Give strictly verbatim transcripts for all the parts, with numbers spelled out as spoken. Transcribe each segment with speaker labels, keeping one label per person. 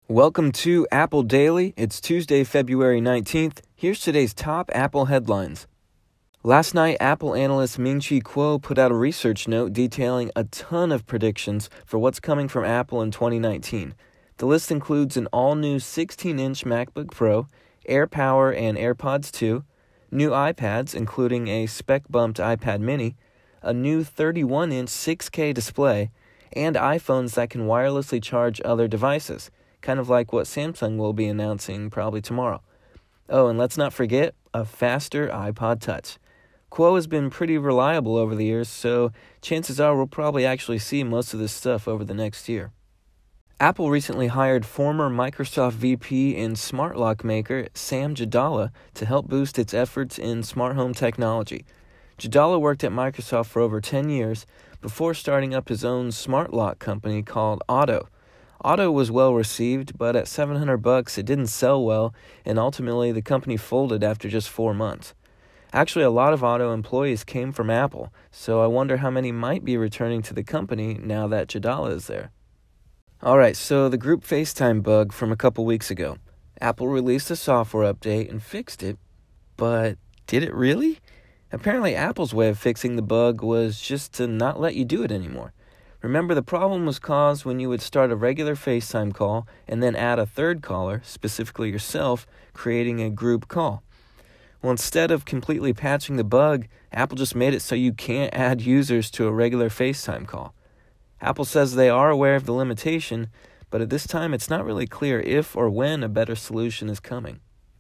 Speaker 1: Welcome to Apple Daily. It's Tuesday, February nineteenth. Here's today's top Apple headlines. Last night, Apple analyst Ming-Chi Kuo put out a research note detailing a ton of predictions for what's coming from Apple in twenty nineteen. The list includes an all-new sixteen-inch MacBook Pro, AirPower and AirPods two, new iPads, including a spec-bumped iPad mini, a new thirty-one-inch six K display, and iPhones that can wirelessly charge other devices, kind of like what Samsung will be announcing probably tomorrow. Oh, and let's not forget a faster iPod Touch. Kuo has been pretty reliable over the years, so chances are we'll probably actually see most of this stuff over the next year. Apple recently hired former Microsoft V P and smart lock maker Sam Jadala to help boost its efforts in smart home technology. Jadala worked at Microsoft for over ten years before starting up his own smart lock company called Otto. Otto was well received, but at seven hundred bucks it didn't sell well, and ultimately the company folded after just four months. Actually, a lot of Otto employees came from Apple, so I wonder how many might be returning to the company now that Jadala is there. Alright, so the group FaceTime bug from a couple weeks ago. Apple released a software update and fixed it, but did it really? Apparently Apple's way of fixing the bug was just to not let you do it anymore. Remember, the problem was caused when you would start a regular FaceTime call and then add a third caller, specifically yourself, creating a group call. Well, instead of completely patching the bug, Apple just made it so you can't add users to a regular FaceTime call. Apple says they are aware of the limitation, but at this time it's not really clear if or when a better solution is coming.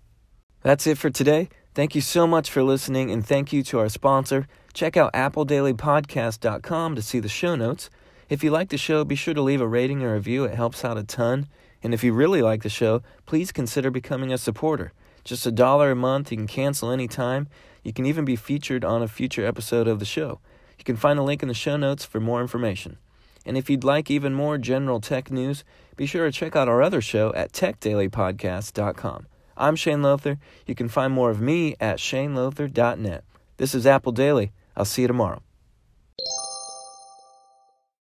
Speaker 1: That's it for today. Thank you so much for listening, and thank you to our sponsor. Check out apple daily podcast dot com to see the show notes. If you like the show, be sure to leave a rating or review. It helps out a ton. And if you really like the show, please consider becoming a supporter. Just a dollar a month. You can cancel anytime. You can even be featured on a future episode of the show. You can find a link in the show notes for more information. And if you'd like even more general tech news, be sure to check out our other show at tech daily podcast dot com. I'm Shane Lothar. You can find more of me at shane lothar dot net. This is Apple Daily. I'll see you tomorrow.